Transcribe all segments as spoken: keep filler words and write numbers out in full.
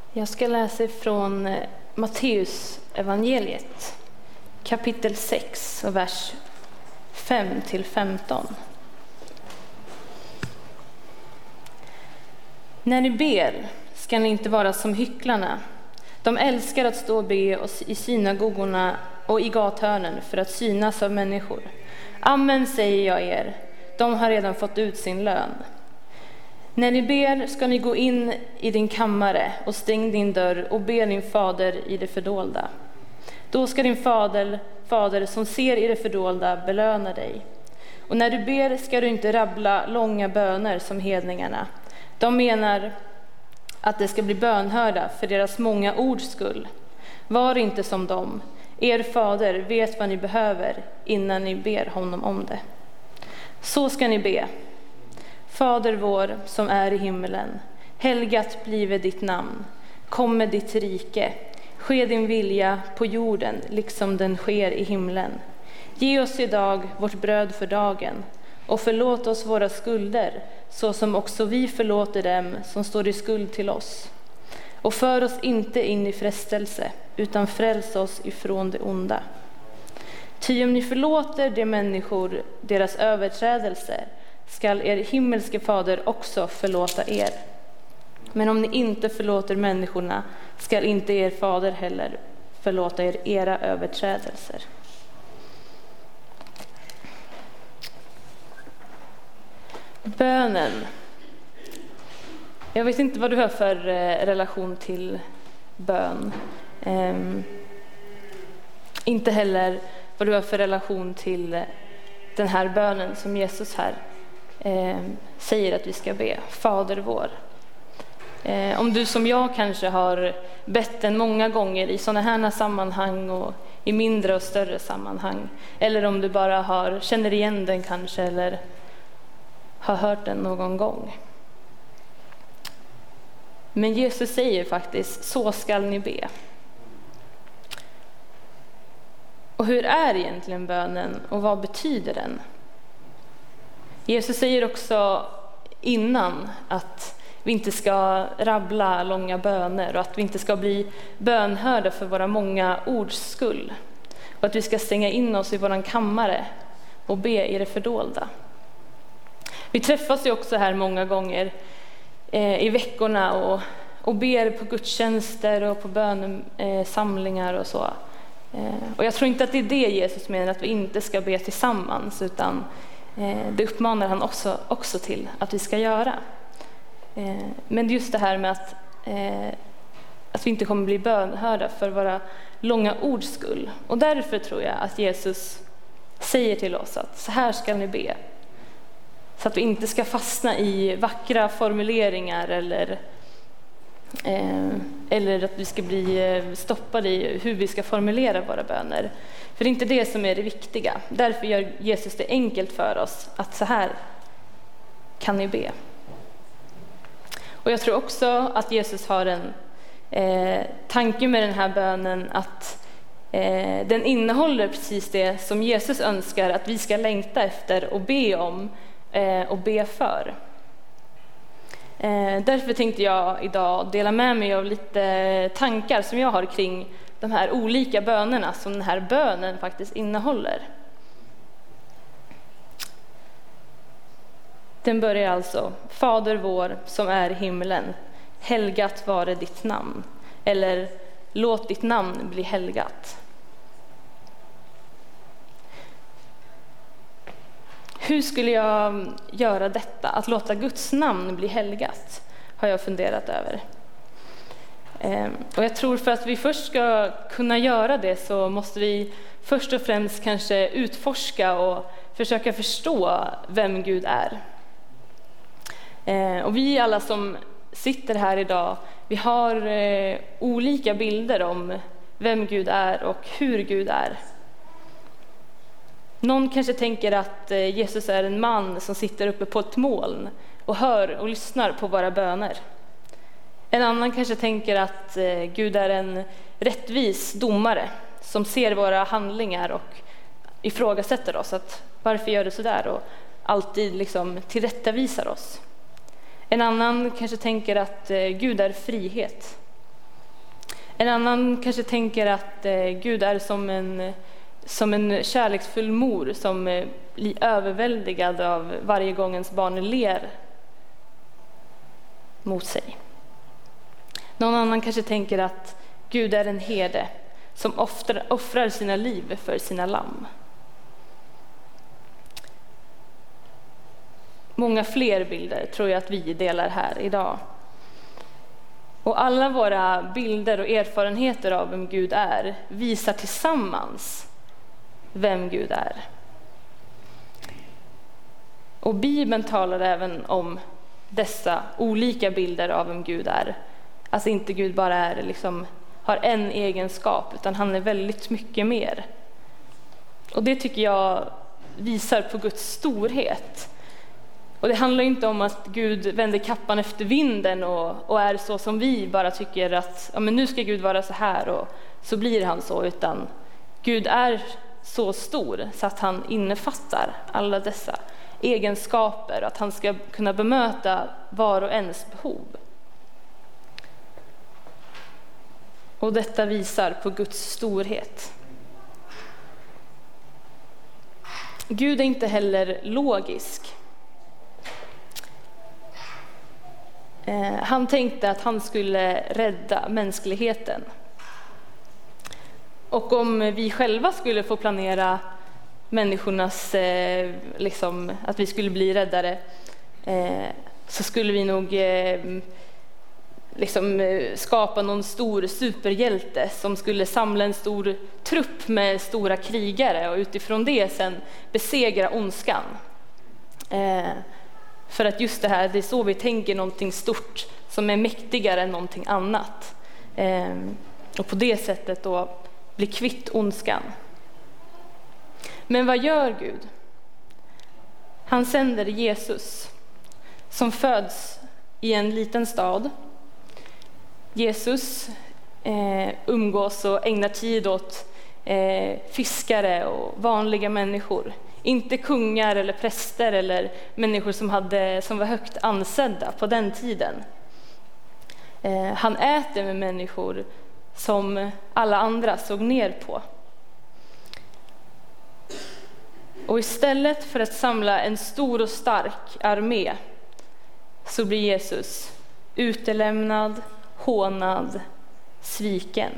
Jag ska läsa från Matteus evangeliet, kapitel sex och vers fem till femton. När ni ber ska ni inte vara som hycklarna. De älskar att stå och be i synagogorna och i gathörnen för att synas av människor. Amen, säger jag er, de har redan fått ut sin lön. När ni ber ska ni gå in i din kammare och stäng din dörr och be din fader i det fördolda. Då ska din fader, fader som ser i det fördolda belöna dig. Och när du ber ska du inte rabbla långa böner som hedningarna. De menar att det ska bli bönhörda för deras många ords skull. Var inte som dem. Er fader vet vad ni behöver innan ni ber honom om det. Så ska ni be. Fader vår som är i himmelen, helgat blive ditt namn. Kom med ditt rike. Ske din vilja på jorden liksom den sker i himlen. Ge oss idag vårt bröd för dagen och förlåt oss våra skulder så som också vi förlåter dem som står i skuld till oss. Och för oss inte in i frestelse utan fräls oss ifrån det onda. Ty om ni förlåter de människor deras överträdelser skall er himmelske fader också förlåta er. Men om ni inte förlåter människorna skall inte er fader heller förlåta er era överträdelser. Bönen. Jag vet inte vad du har för relation till bön. Um, inte heller vad du har för relation till den här bönen som Jesus här um, säger att vi ska be. Fader vår. Uh, om du som jag kanske har bett den många gånger i sådana här sammanhang och i mindre och större sammanhang. Eller om du bara har, känner igen den kanske eller har hört den någon gång. Men Jesus säger faktiskt, så skall ni be. Och hur är egentligen bönen och vad betyder den? Jesus säger också innan att vi inte ska rabbla långa böner och att vi inte ska bli bönhörda för våra många ords skull. Och att vi ska stänga in oss i våran kammare och be i det fördolda. Vi träffas ju också här många gånger eh, i veckorna och, och ber på gudstjänster och på bönesamlingar och så. Eh, och jag tror inte att det är det Jesus menar, att vi inte ska be tillsammans, utan eh, det uppmanar han också, också till att vi ska göra. Eh, men just det här med att, eh, att vi inte kommer bli bönhörda för våra långa ords skull. Och därför tror jag att Jesus säger till oss att så här ska ni be. Så att vi inte ska fastna i vackra formuleringar eller, eh, eller att vi ska bli stoppade i hur vi ska formulera våra böner. För det är inte det som är det viktiga. Därför gör Jesus det enkelt för oss att så här kan ni be. Och jag tror också att Jesus har en eh, tanke med den här bönen att eh, den innehåller precis det som Jesus önskar att vi ska längta efter och be om och be för. Därför tänkte jag idag dela med mig av lite tankar som jag har kring de här olika bönerna som den här bönen faktiskt innehåller. Den börjar alltså: Fader vår som är i himlen, helgat vare ditt namn. Eller låt ditt namn bli helgat. Hur skulle jag göra detta? Att låta Guds namn bli helgat har jag funderat över. Och jag tror för att vi först ska kunna göra det så måste vi först och främst kanske utforska och försöka förstå vem Gud är. Och vi alla som sitter här idag, vi har olika bilder om vem Gud är och hur Gud är. Någon kanske tänker att Jesus är en man som sitter uppe på ett moln och hör och lyssnar på våra böner. En annan kanske tänker att Gud är en rättvis domare som ser våra handlingar och ifrågasätter oss. Att varför gör du så där? Och alltid liksom tillrättavisar oss. En annan kanske tänker att Gud är frihet. En annan kanske tänker att eh, Gud är som en, som en kärleksfull mor som eh, blir överväldigad av varje gång ens barn ler mot sig. Någon annan kanske tänker att Gud är en herde som offrar, offrar sina liv för sina lamm. Många fler bilder tror jag att vi delar här idag. Och alla våra bilder och erfarenheter av vem Gud är visar tillsammans vem Gud är. Och Bibeln talar även om dessa olika bilder av vem Gud är. Alltså inte Gud bara är liksom, har en egenskap, utan han är väldigt mycket mer. Och det tycker jag visar på Guds storhet. Och det handlar inte om att Gud vänder kappan efter vinden och, och är så som vi bara tycker att ja, men nu ska Gud vara så här och så blir han så, utan Gud är så stor så att han innefattar alla dessa egenskaper, att han ska kunna bemöta var och ens behov. Och detta visar på Guds storhet. Gud är inte heller logisk. Han tänkte att han skulle rädda mänskligheten. Och om vi själva skulle få planera människornas, liksom, att vi skulle bli räddare, så skulle vi nog liksom skapa någon stor superhjälte som skulle samla en stor trupp med stora krigare och utifrån det sen besegra ondskan. För att just det här, det är så vi tänker, någonting stort som är mäktigare än någonting annat. Ehm, och på det sättet då bli kvitt ondskan. Men vad gör Gud? Han sänder Jesus som föds i en liten stad. Jesus eh, umgås och ägnar tid åt eh, fiskare och vanliga människor. Inte kungar eller präster eller människor som, hade, som var högt ansedda på den tiden. Eh, han äter med människor som alla andra såg ner på. Och istället för att samla en stor och stark armé så blir Jesus utelämnad, hånad, sviken.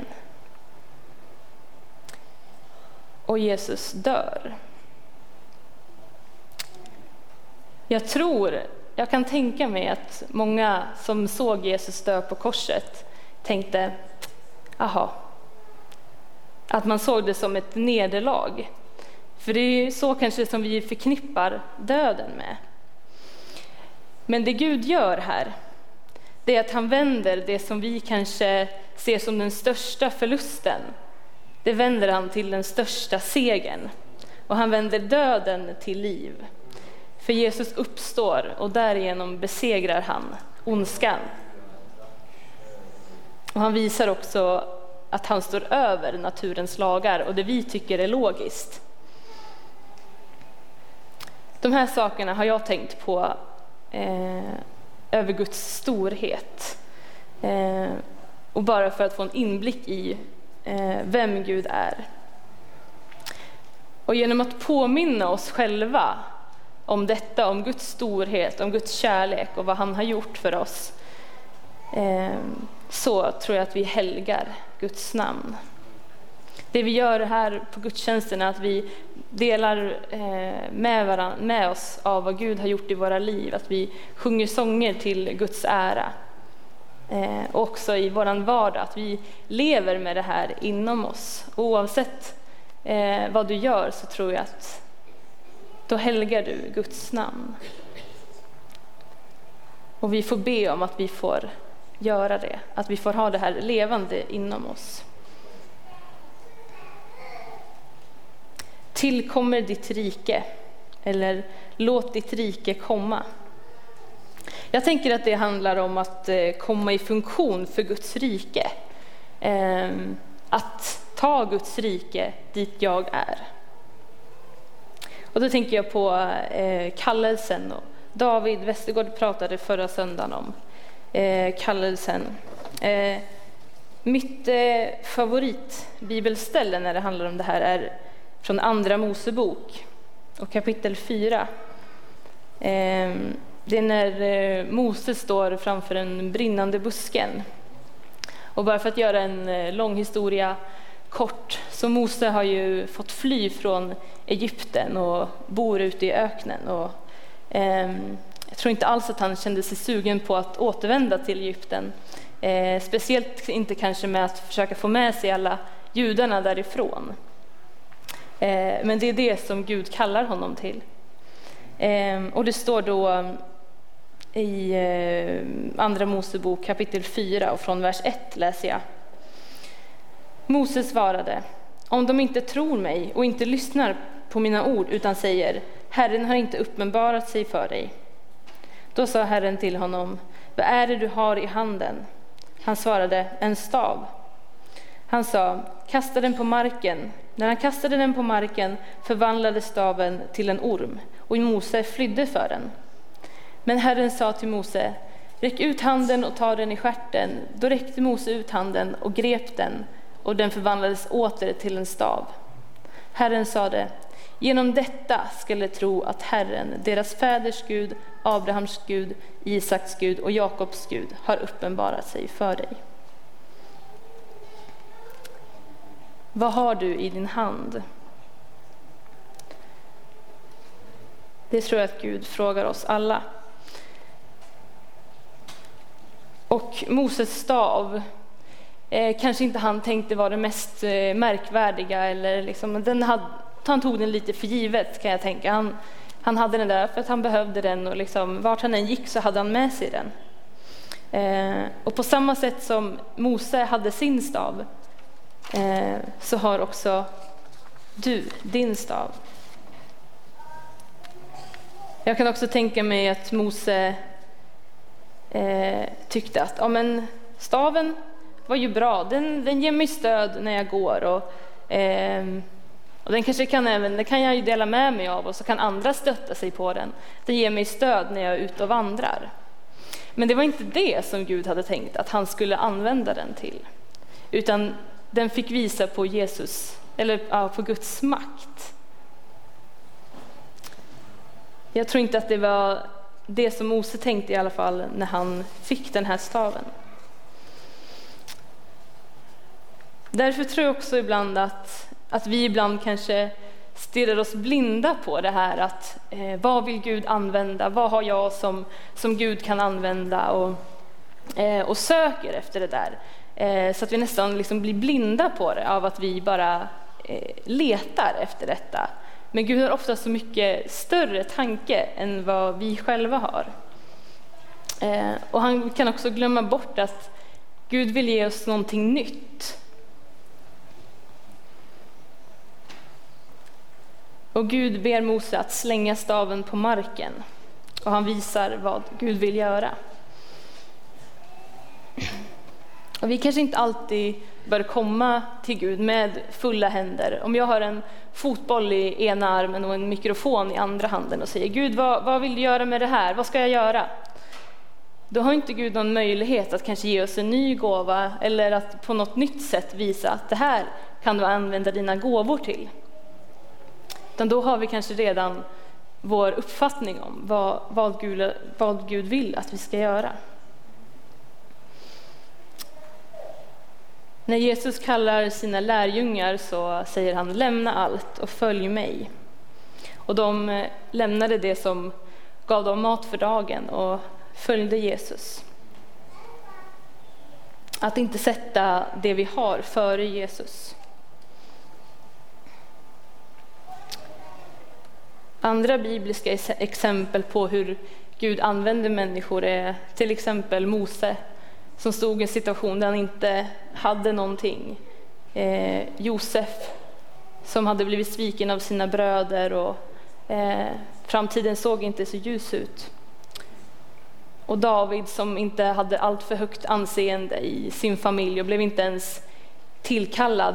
Och Jesus dör. Jag tror, jag kan tänka mig att många som såg Jesus dö på korset tänkte, aha, att man såg det som ett nederlag. För det är så kanske som vi förknippar döden med. Men det Gud gör här, det är att han vänder det som vi kanske ser som den största förlusten. Det vänder han till den största segern. Och han vänder döden till liv. För Jesus uppstår och därigenom besegrar han ondskan. Och han visar också att han står över naturens lagar och det vi tycker är logiskt. De här sakerna har jag tänkt på eh, över Guds storhet. Eh, och bara för att få en inblick i eh, vem Gud är. Och genom att påminna oss själva om detta, om Guds storhet, om Guds kärlek och vad han har gjort för oss, eh, så tror jag att vi helgar Guds namn. Det vi gör här på gudstjänsten är att vi delar eh, med, varann, med oss av vad Gud har gjort i våra liv. Att vi sjunger sånger till Guds ära. Eh, och också i våran vardag, att vi lever med det här inom oss. Oavsett eh, vad du gör så tror jag att då helgar du Guds namn. Och vi får be om att vi får göra det. Att vi får ha det här levande inom oss. Tillkommer ditt rike, eller låt ditt rike komma. Jag tänker att det handlar om att komma i funktion för Guds rike. Att ta Guds rike dit jag är. Och då tänker jag på kallelsen. Och David Westergård pratade förra söndagen om kallelsen. Mitt eh, favoritbibelställe när det handlar om det här är från Andra Mosebok och kapitel fyra. Eh, det är när eh, Mose står framför en brinnande busken. Och bara för att göra en eh, lång historia kort, så Mose har ju fått fly från Egypten och bor ute i öknen. Och, eh, jag tror inte alls att han kände sig sugen på att återvända till Egypten. Eh, speciellt inte kanske med att försöka få med sig alla judarna därifrån. Eh, men det är det som Gud kallar honom till. Eh, och det står då i eh, Andra Mosebok kapitel fyra och från vers ett läser jag. Mose svarade: om de inte tror mig och inte lyssnar på mina ord utan säger, Herren har inte uppenbarat sig för dig. Då sa Herren till honom: vad är det du har i handen? Han svarade: en stav. Han sa: kasta den på marken. När han kastade den på marken förvandlades staven till en orm, och Mose flydde för den. Men Herren sa till Mose: räck ut handen och ta den i stjärten. Då räckte Mose ut handen och grep den, och den förvandlades åter till en stav. Herren sade: genom detta skall de tro att Herren, deras fäders Gud, Abrahams Gud, Isaks Gud och Jakobs Gud, har uppenbarat sig för dig. Vad har du i din hand? Det tror jag att Gud frågar oss alla. Och Moses stav eh, kanske inte han tänkte var det mest eh, märkvärdiga, eller liksom, den hade, han tog den lite för givet, kan jag tänka. Han, han hade den där för att han behövde den, och liksom, vart han än gick så hade han med sig den. Eh, och på samma sätt som Mose hade sin stav, eh, så har också du din stav. Jag kan också tänka mig att Mose eh, tyckte att ja, men staven var ju bra, den, den ger mig stöd när jag går, och, eh, och den kanske kan även, det kan jag ju dela med mig av, och så kan andra stötta sig på den. Den ger mig stöd när jag är ute och vandrar. Men det var inte det som Gud hade tänkt att han skulle använda den till, utan den fick visa på Jesus, eller ja, på Guds makt. Jag tror inte att det var det som Mose tänkte i alla fall när han fick den här staven. Därför tror jag också ibland att, att vi ibland kanske stirrar oss blinda på det här, att eh, vad vill Gud använda? Vad har jag som, som Gud kan använda? Och, eh, och söker efter det där. Eh, så att vi nästan liksom blir blinda på det, av att vi bara eh, letar efter detta. Men Gud har ofta så mycket större tanke än vad vi själva har. Eh, och han kan också glömma bort att Gud vill ge oss någonting nytt. Och Gud ber Mose att slänga staven på marken. Och han visar vad Gud vill göra. Och vi kanske inte alltid bör komma till Gud med fulla händer. Om jag har en fotboll i ena armen och en mikrofon i andra handen och säger: Gud, vad, vad vill du göra med det här? Vad ska jag göra? Då har inte Gud någon möjlighet att kanske ge oss en ny gåva, eller att på något nytt sätt visa att det här kan du använda dina gåvor till. Utan då har vi kanske redan vår uppfattning om vad, vad, Gud, vad Gud vill att vi ska göra. När Jesus kallar sina lärjungar så säger han: lämna allt och följ mig. Och de lämnade det som gav dem mat för dagen och följde Jesus. Att inte sätta det vi har före Jesus. Andra bibliska exempel på hur Gud använder människor är till exempel Mose, som stod i en situation där han inte hade någonting. Eh, Josef, som hade blivit sviken av sina bröder, och eh, framtiden såg inte så ljus ut. Och David, som inte hade allt för högt anseende i sin familj och blev inte ens tillkallad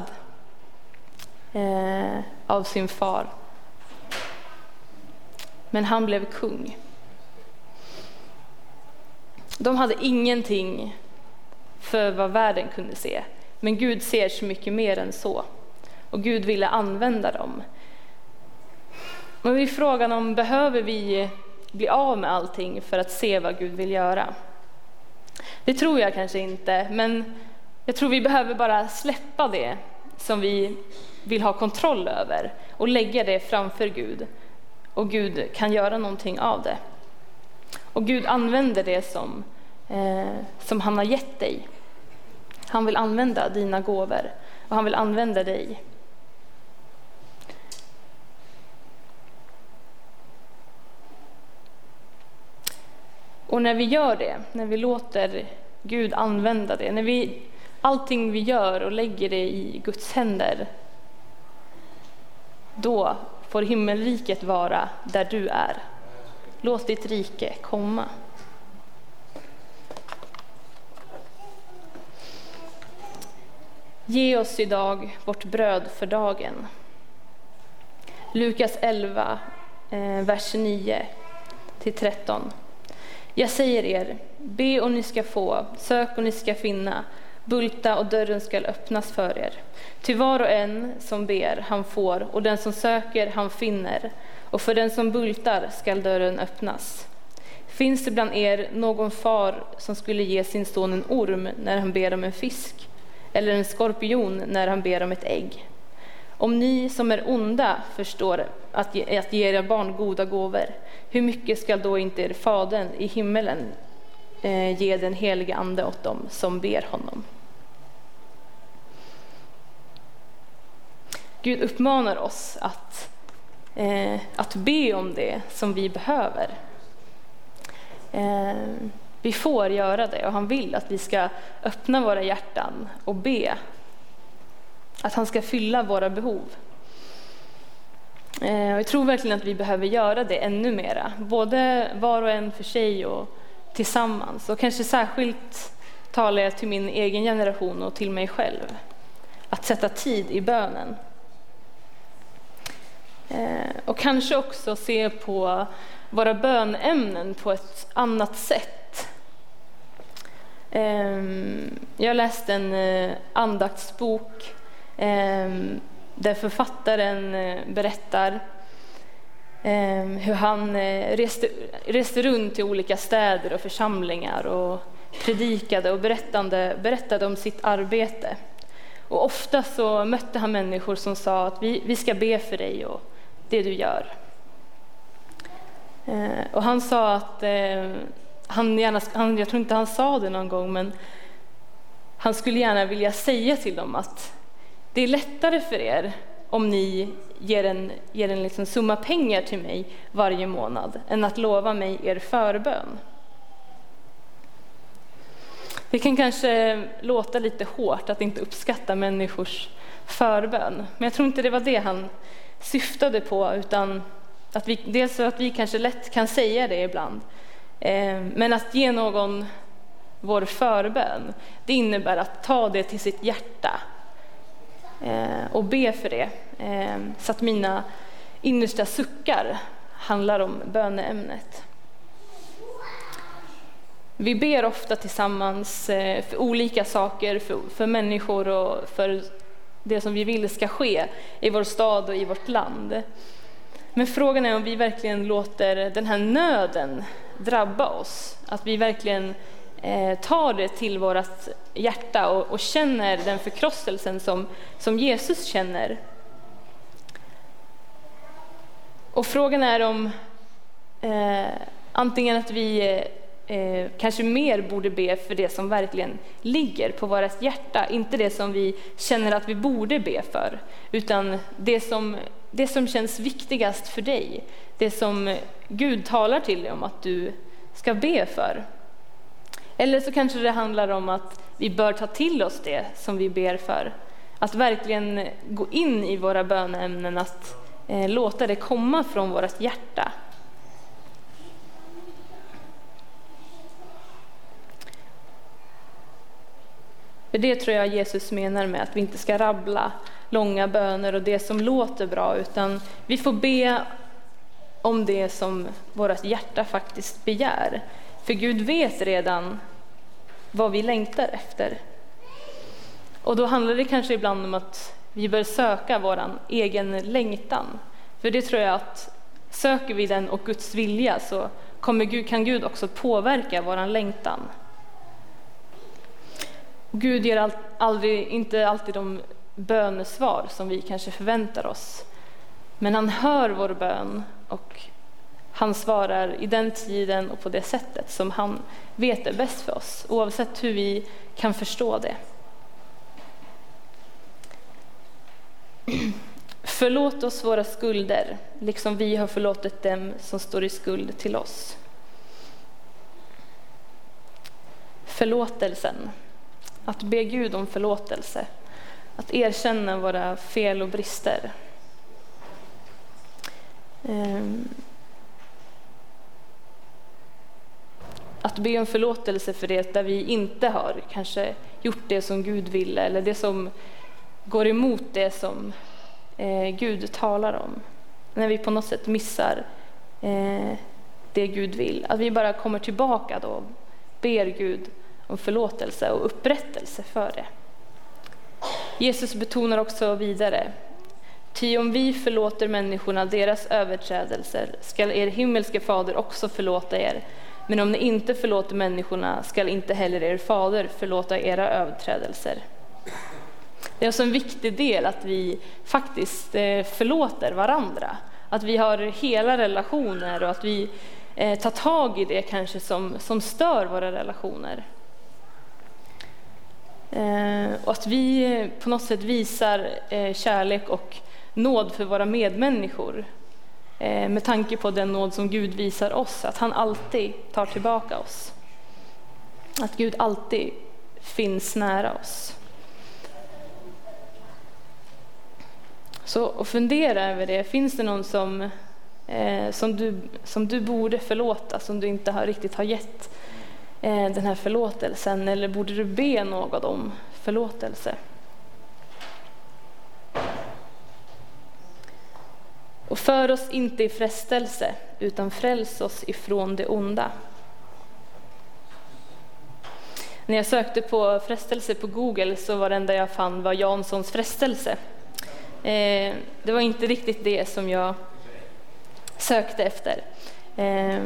eh, av sin far. Men han blev kung. De hade ingenting för vad världen kunde se. Men Gud ser så mycket mer än så. Och Gud ville använda dem. Men vi frågar om behöver vi bli av med allting för att se vad Gud vill göra? Det tror jag kanske inte, men jag tror vi behöver bara släppa det som vi vill ha kontroll över och lägga det framför Gud. Och Gud kan göra någonting av det. Och Gud använder det som, eh, som han har gett dig. Han vill använda dina gåvor och han vill använda dig. Och när vi gör det, när vi låter Gud använda det, när vi, allting vi gör och lägger det i Guds händer, då får himmelriket vara där du är. Låt ditt rike komma. Ge oss idag vårt bröd för dagen. Lukas elva, eh, vers nio till tretton. Jag säger er, be och ni ska få, sök och ni ska finna, bulta och dörren ska öppnas för er. Ty var och en som ber, han får, och den som söker, han finner. Och för den som bultar skall dörren öppnas. Finns det bland er någon far som skulle ge sin son en orm när han ber om en fisk? Eller en skorpion när han ber om ett ägg? Om ni som är onda förstår att ge, att ge era barn goda gåvor, hur mycket ska då inte er Fadern i himmelen eh, ge den helige ande åt dem som ber honom? Gud uppmanar oss att, eh, att be om det som vi behöver. Eh, vi får göra det och han vill att vi ska öppna våra hjärtan och be. Att han ska fylla våra behov. Eh, och jag tror verkligen att vi behöver göra det ännu mera. Både var och en för sig och tillsammans. Och kanske särskilt talar jag till min egen generation och till mig själv. Att sätta tid i bönen. Eh, och kanske också se på våra bönämnen på ett annat sätt. Eh, jag läste en eh, andaktsbok eh, där författaren eh, berättar eh, hur han eh, reste, reste runt till olika städer och församlingar och predikade och berättade, berättade om sitt arbete. Och ofta så mötte han människor som sa att vi, vi ska be för dig och det du gör. Eh, och han sa att eh, han gärna, han, jag tror inte han sa det någon gång, men han skulle gärna vilja säga till dem att det är lättare för er om ni ger en, ger en liksom summa pengar till mig varje månad än att lova mig er förbön. Det kan kanske låta lite hårt att inte uppskatta människors förbön, men jag tror inte det var det han syftade på, utan att vi, dels så att vi kanske lätt kan säga det ibland, eh, men att ge någon vår förbön, det innebär att ta det till sitt hjärta eh, och be för det, eh, så att mina innersta suckar handlar om böneämnet. Vi ber ofta tillsammans eh, för olika saker, för, för människor och för det som vi vill ska ske i vår stad och i vårt land. Men frågan är om vi verkligen låter den här nöden drabba oss. Att vi verkligen eh, tar det till vårt hjärta och, och känner den förkrosselsen som, som Jesus känner. Och frågan är om eh, antingen att vi eh, kanske mer borde be för det som verkligen ligger på vårt hjärta. Inte det som vi känner att vi borde be för, utan det som, det som känns viktigast för dig. Det som Gud talar till dig om att du ska be för. Eller så kanske det handlar om att vi bör ta till oss det som vi ber för. Att verkligen gå in i våra böneämnen, att eh, låta det komma från vårt hjärta. För det tror jag Jesus menar med att vi inte ska rabbla långa böner och det som låter bra, utan vi får be om det som vårt hjärta faktiskt begär. För Gud vet redan vad vi längtar efter. Och då handlar det kanske ibland om att vi bör söka våran egen längtan. För det tror jag att söker vi den och Guds vilja så kommer Gud, kan Gud också påverka våran längtan. Gud ger all, aldrig, inte alltid de bönesvar som vi kanske förväntar oss. Men han hör vår bön och han svarar i den tiden och på det sättet som han vet är bäst för oss, oavsett hur vi kan förstå det. Förlåt oss våra skulder, liksom vi har förlåtit dem som står i skuld till oss. Förlåtelsen. Att be Gud om förlåtelse. Att erkänna våra fel och brister. Att be om förlåtelse för det där vi inte har kanske gjort det som Gud ville, eller det som går emot det som eh, Gud talar om. När vi på något sätt missar eh, det Gud vill. Att vi bara kommer tillbaka då och ber Gud om förlåtelse och upprättelse för det. Jesus betonar också vidare: ty om vi förlåter människorna deras överträdelser skall er himmelske fader också förlåta er. Men om ni inte förlåter människorna skall inte heller er fader förlåta era överträdelser. Det är också en viktig del att vi faktiskt förlåter varandra. Att vi har hela relationer och att vi tar tag i det kanske som, som stör våra relationer. Och att vi på något sätt visar kärlek och nåd för våra medmänniskor. Med tanke på den nåd som Gud visar oss. Att han alltid tar tillbaka oss. Att Gud alltid finns nära oss. Så och fundera över det. Finns det någon som, eh, som, du, som du borde förlåta, som du inte har, riktigt har gett eh, den här förlåtelsen? Eller borde du be någon om förlåtelse? Och för oss inte i frestelse, utan fräls oss ifrån det onda. När jag sökte på frestelse på Google så var det enda jag fann var Janssons frestelse. Eh, det var inte riktigt det som jag sökte efter. Eh,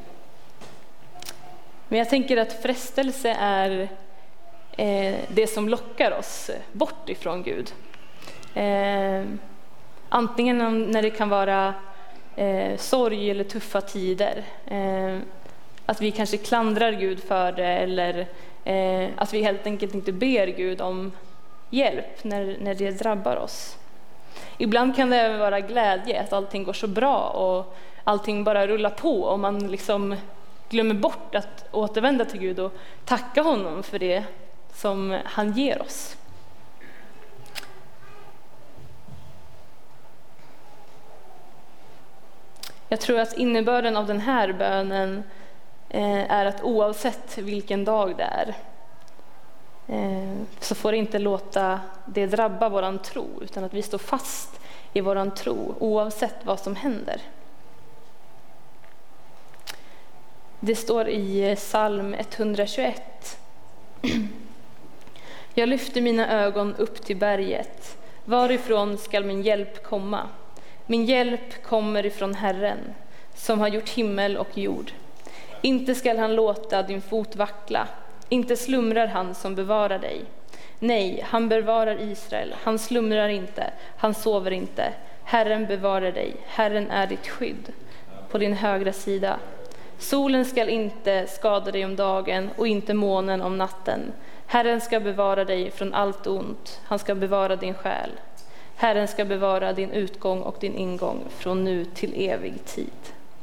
men jag tänker att frestelse är eh, det som lockar oss bort ifrån Gud. Eh, antingen när det kan vara eh, sorg eller tuffa tider. Eh, att vi kanske klandrar Gud för det, eller eh, att vi helt enkelt inte ber Gud om hjälp när, när det drabbar oss. Ibland kan det vara glädje, att allting går så bra och allting bara rullar på och man liksom glömmer bort att återvända till Gud och tacka honom för det som han ger oss. Jag tror att innebörden av den här bönen är att oavsett vilken dag det är så får det inte låta det drabba våran tro, utan att vi står fast i våran tro oavsett vad som händer. Det står i psalm etthundratjugoett: jag lyfter mina ögon upp till berget. Varifrån skall min hjälp komma? Min hjälp kommer ifrån Herren, som har gjort himmel och jord. Inte skall han låta din fot vackla. Inte slumrar han som bevarar dig. Nej, han bevarar Israel. Han slumrar inte, han sover inte. Herren bevarar dig. Herren är ditt skydd på din högra sida. Solen skall inte skada dig om dagen och inte månen om natten. Herren ska bevara dig från allt ont. Han ska bevara din själ. Herren ska bevara din utgång och din ingång från nu till evig tid.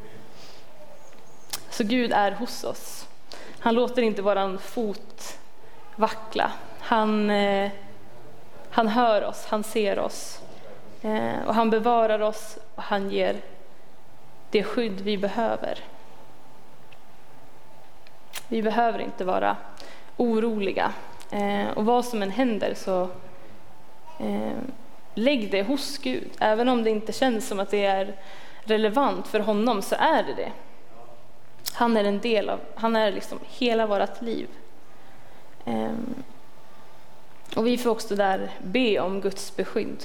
Så Gud är hos oss. Han låter inte våran fot vackla. Han, eh, han hör oss, han ser oss. Eh, och han bevarar oss och han ger det skydd vi behöver. Vi behöver inte vara oroliga. Eh, och vad som än händer så eh, lägg det hos Gud. Även om det inte känns som att det är relevant för honom, så är det det. Han är en del av, han är liksom hela vårt liv. Um, Och vi får också där be om Guds beskydd.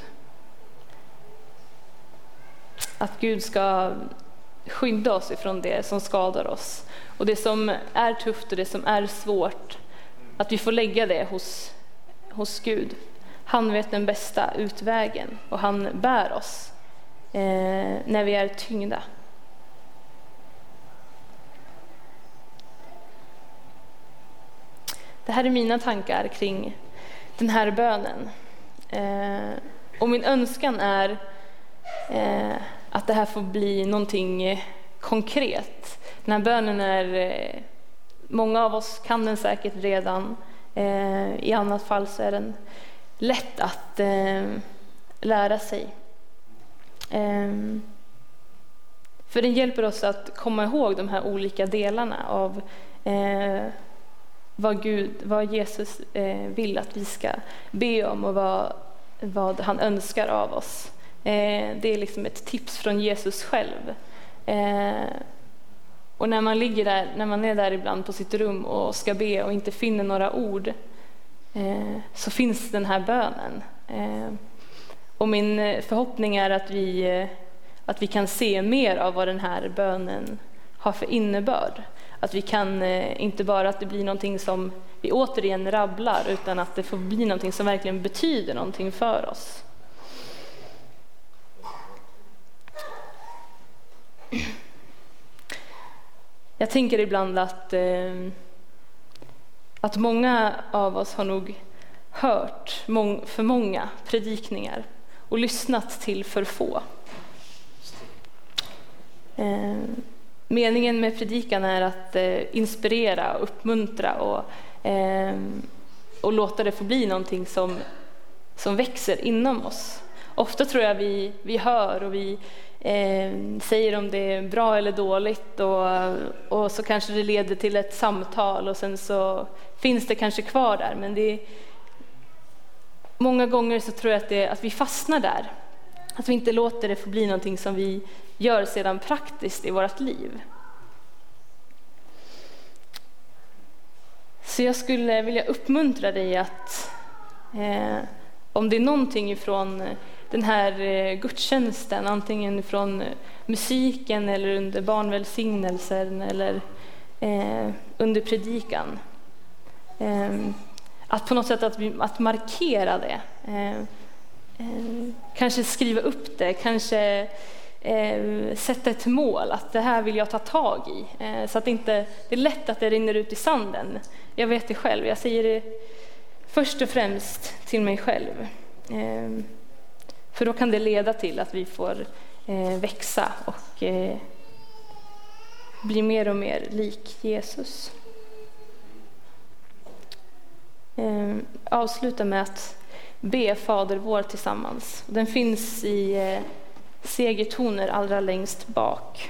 Att Gud ska skydda oss ifrån det som skadar oss. Och det som är tufft och det som är svårt, att vi får lägga det hos, hos Gud. Han vet den bästa utvägen och han bär oss eh, när vi är tyngda. Det här är mina tankar kring den här bönen. Eh, och min önskan är eh, att det här får bli någonting konkret. Den här bönen är, eh, många av oss kan den säkert redan. Eh, I annat fall så är den lätt att eh, lära sig. Eh, för den hjälper oss att komma ihåg de här olika delarna av eh, vad, Gud, vad Jesus eh, vill att vi ska be om och vad, vad han önskar av oss. Eh, det är liksom ett tips från Jesus själv. Eh, och när man ligger där, när man är där ibland på sitt rum och ska be och inte finner några ord, eh, så finns den här bönen. Eh, och min förhoppning är att vi, att vi kan se mer av vad den här bönen har för innebörd. Att vi kan, inte bara att det blir någonting som vi återigen rabblar, utan att det får bli någonting som verkligen betyder någonting för oss. Jag tänker ibland att, eh, att många av oss har nog hört mång- för många predikningar och lyssnat till för få. Eh, meningen med predikan är att eh, inspirera, uppmuntra och, eh, och låta det få bli någonting som, som växer inom oss. Ofta tror jag vi, vi hör och vi eh, säger om det är bra eller dåligt, och, och så kanske det leder till ett samtal och sen så finns det kanske kvar där. Men det är, många gånger så tror jag att, det, att vi fastnar där. Att vi inte låter det få bli någonting som vi gör sedan praktiskt i vårt liv. Så jag skulle vilja uppmuntra dig att eh, om det är någonting ifrån den här eh, gudstjänsten, antingen från musiken eller under barnvälsignelsen eller eh, under predikan, eh, att på något sätt att, vi, att markera det. Eh, eh, kanske skriva upp det, kanske Eh, sätta ett mål, att det här vill jag ta tag i, eh, så att det inte det är lätt att det rinner ut i sanden. Jag vet det själv, jag säger det först och främst till mig själv, eh, för då kan det leda till att vi får eh, växa och eh, bli mer och mer lik Jesus. Eh, avsluta med att be Fader vår tillsammans. Den finns i eh, segertoner allra längst bak.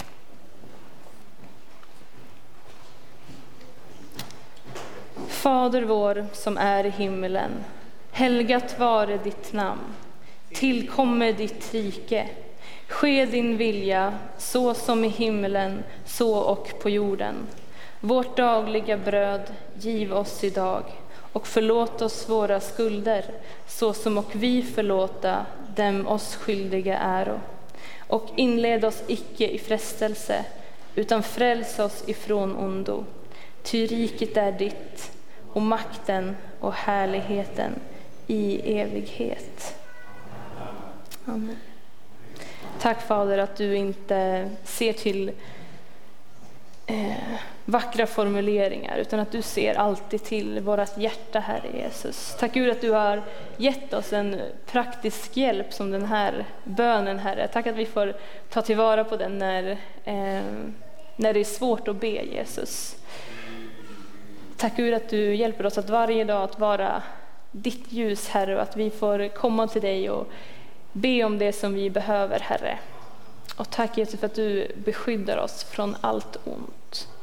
Fader vår som är i himmelen, helgat vare ditt namn. Tillkommer ditt rike. Ske din vilja, så som i himmelen, så och på jorden. Vårt dagliga bröd giv oss idag, och förlåt oss våra skulder, så som och vi förlåta dem oss skyldiga äro. Och inled oss icke i frestelse, utan fräls oss ifrån ondo. Ty riket är ditt, och makten och härligheten i evighet. Amen. Tack Fader att du inte ser till eh, vackra formuleringar, utan att du ser alltid till vårat hjärta, Herre Jesus. Tack Gud att du har gett oss en praktisk hjälp som den här bönen, Herre. Tack att vi får ta tillvara på den när, eh, när det är svårt att be, Jesus. Tack Gud att du hjälper oss att varje dag att vara ditt ljus, Herre, och att vi får komma till dig och be om det som vi behöver, Herre. Och tack Jesus för att du beskyddar oss från allt ont.